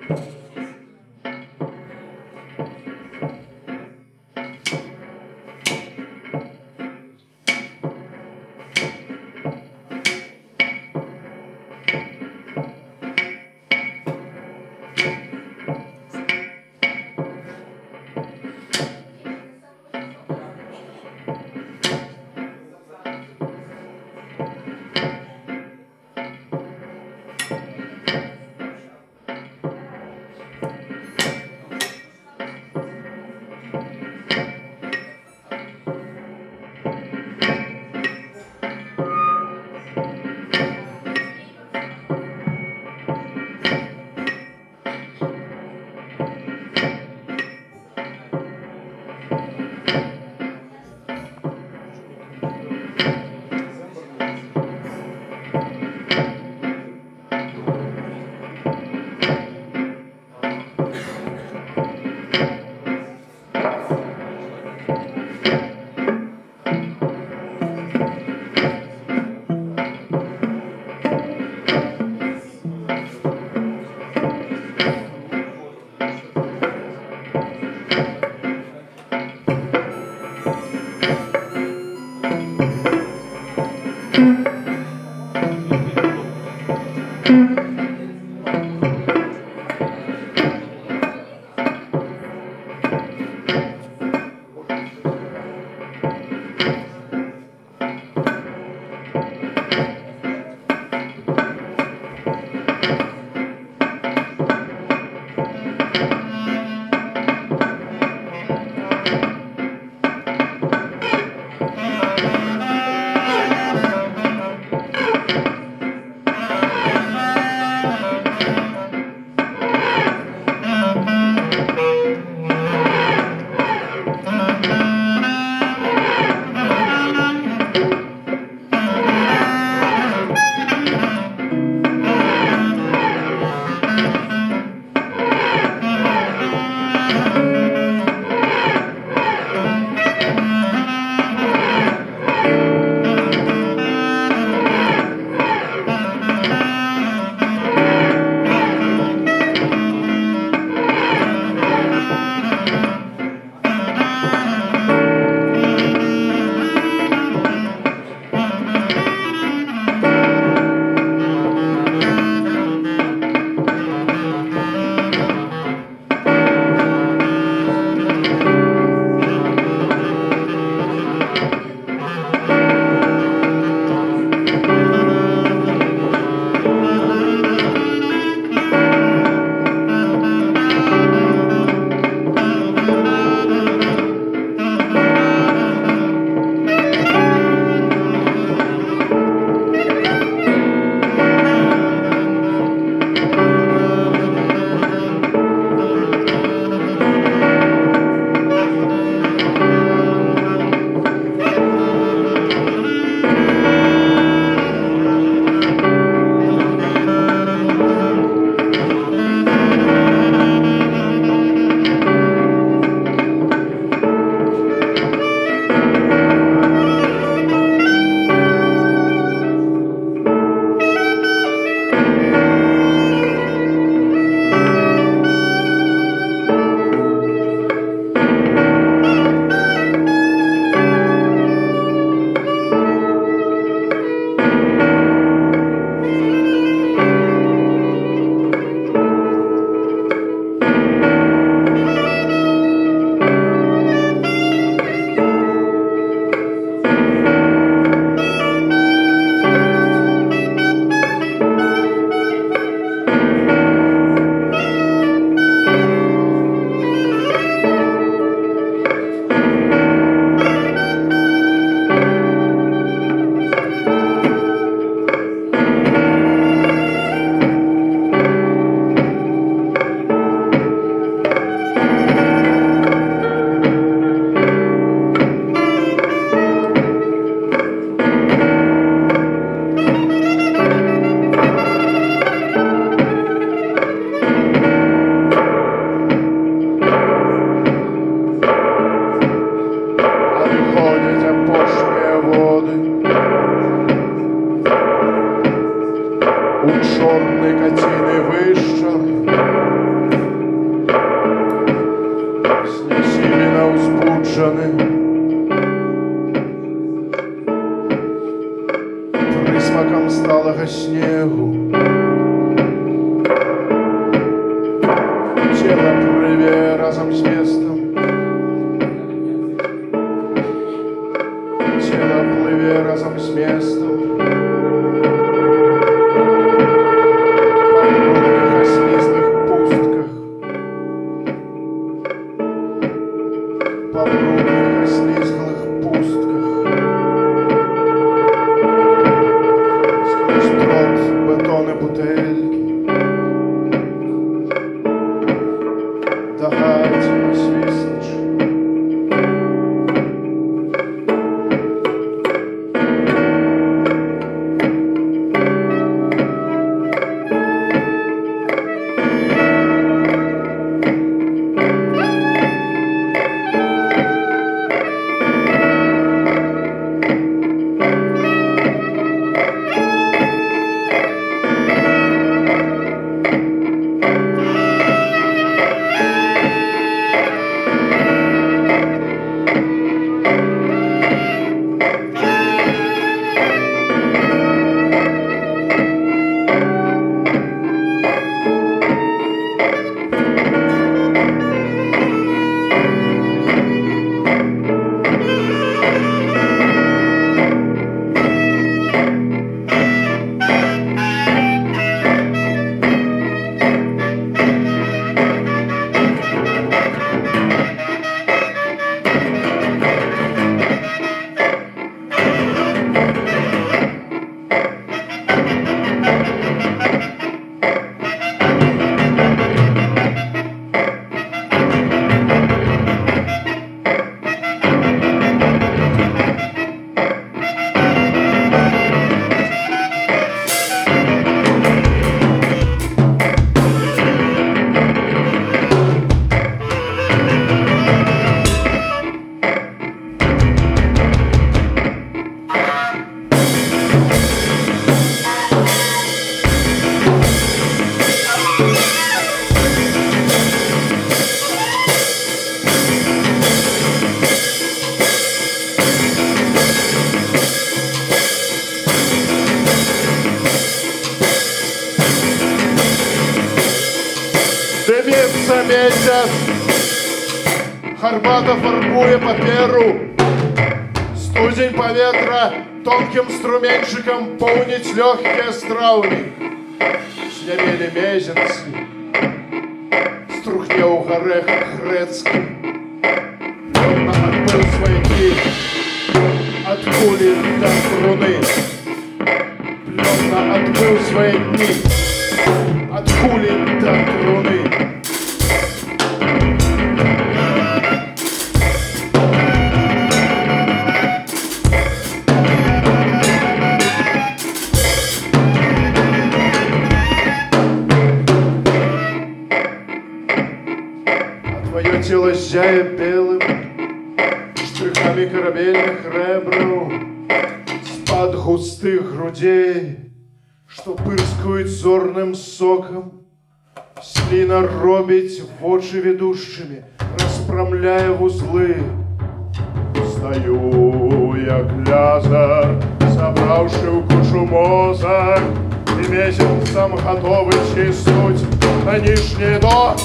у чорної катіни вища, збуджений. Присмаком сталого снегу тело пливе разом з местом. Тело пливе разом з местом. По брудных ослизлых пустках, сквозь дрот, бетон и бутыльки, догадь освистнешь. Дымится месяц, Хорбата фарбуя паперу, студень поветра тонким струменчиком полнить легкие страуни. Снявели мезенцы, струхнел горех грецкий, Плённо отбыл свои дни от кули до струны. Плённо отбыл свои дни от кули до струны. Твое тело зяя белым штрихами корабельных ребров с-под густых грудей, что пырскают зорным соком, слина робить в очи ведущими, распрямляя в узлы. Стою я гляза, собравши в кучу мозок, и месяцем готовый чистуть на нижний дно.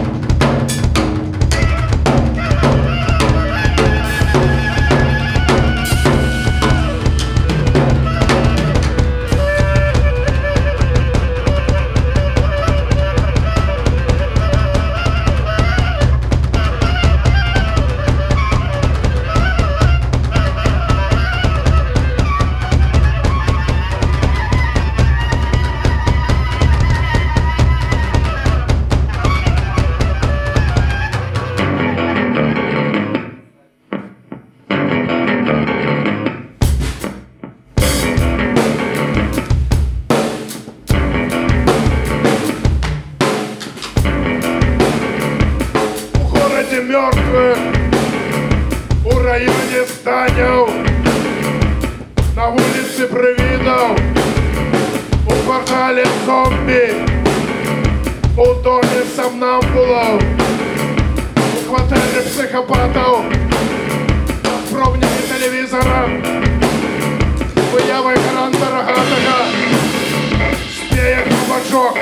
Мертвых у районе зданий, на улице привидов, у квартале зомби, у доме сомнамбулов, у квартирі психопатів, пробники телевізора, вияви гаранта рогатого, спіє кабачок,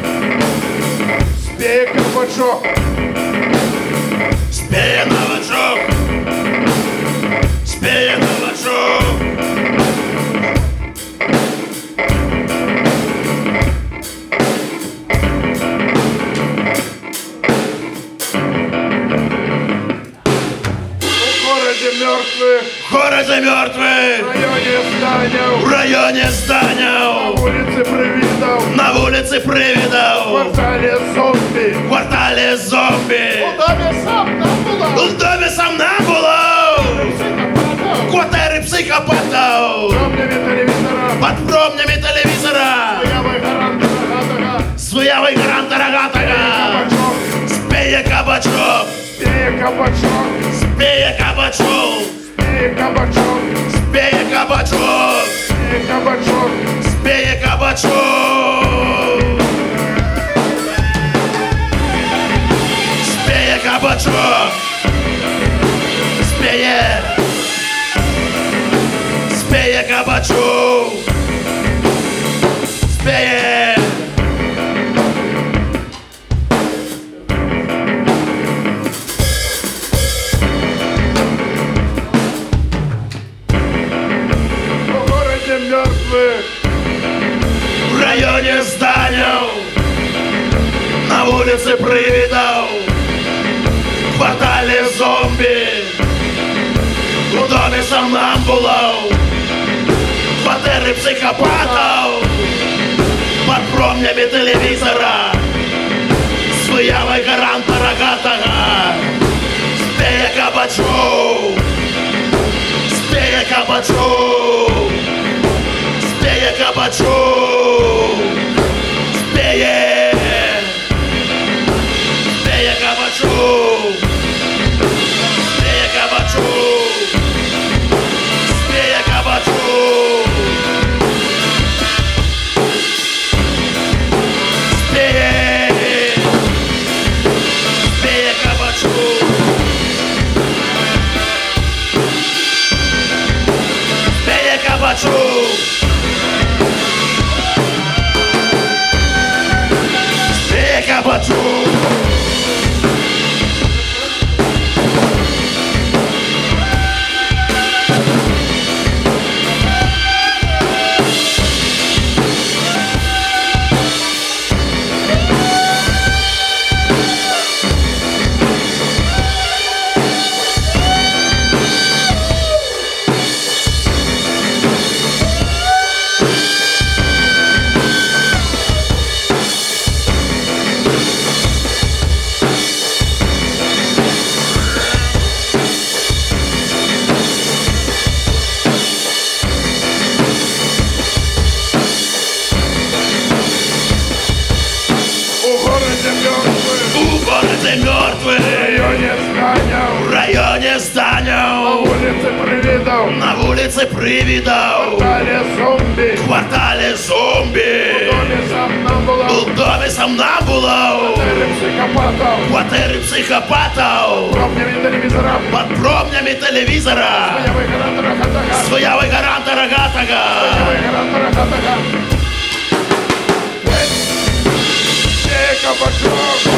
спіє кабачок, спеє новачок, спеє новачок. мертвых, В городе мертвых, в районе в зданий, районе на зданий, улице Привидов, на улице в Привидов, квартале зомби. в квартале зомби, В доме сам там была, в доме сомнамбулов, в квартире психопатов, пробнями телевизора, под пробнями телевизора, с выявой гаранта рогатого, спеє кабачок, спея кабачок, спеє кабачок, спея кабачок, спеє кабачок, спея кабачок, спеє кабачок, спеє кабачок, спеє, спеє кабачок, спеє. в городе мертвых, В районе зданий, на улице Привидов, в квартале зомби, в доме сомнамбулов, в квартире психопатов, под промнями телевизора, с выявой гаранта рогатого, спеє кабачок, спеє кабачок, спеє кабачок, спеє, спеє кабачок, спеє кабачок, спеє кабачок, спеє, спеє кабачок, спеє кабачок. Спеє кабачок. в городе мертвых, У городе в мертвых, районе зданий, в районе на зданий, улице Привидов, на улице в Привидов, квартале зомби, в квартале в зомби, доме сомнамбулов, в доме сомнамбулов, в психопатов, в квартире психопатов, пробнями телевизора, под промнями телевизора, вияви гаранта рогатого, с выявой гаранта рогатого, вияви гаранта рогатого. Спея кабачок,